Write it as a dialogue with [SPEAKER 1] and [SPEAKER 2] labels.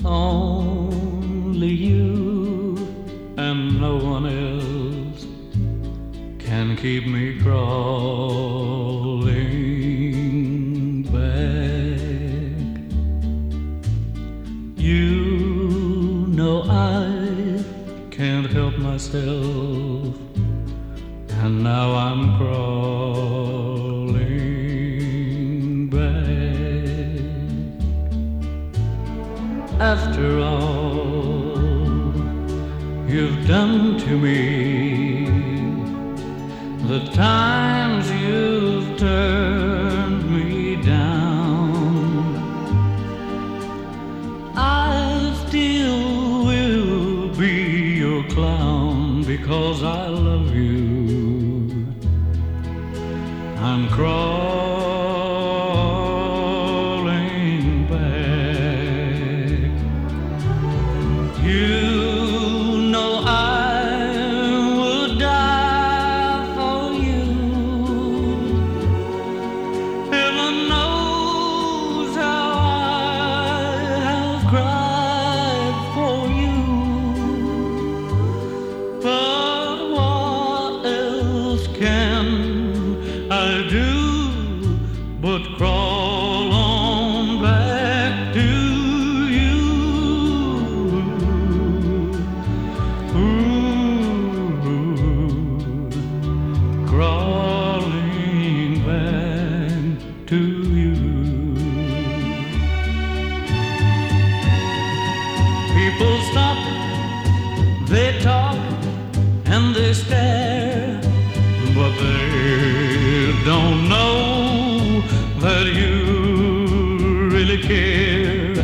[SPEAKER 1] Only you and no one else can keep me crawling back. You know I can't help myself, and now I'm crawling back. After all you've done to me, the times you've turned me down, I still will be your clown because I love you. I'm crawling back. You know I would die for you. Heaven knows how I have cried for you. But what else can I do but crawl on back to you? Ooh, crawling back to you. People stop, they talk, and they stare, but they don't know that you really care.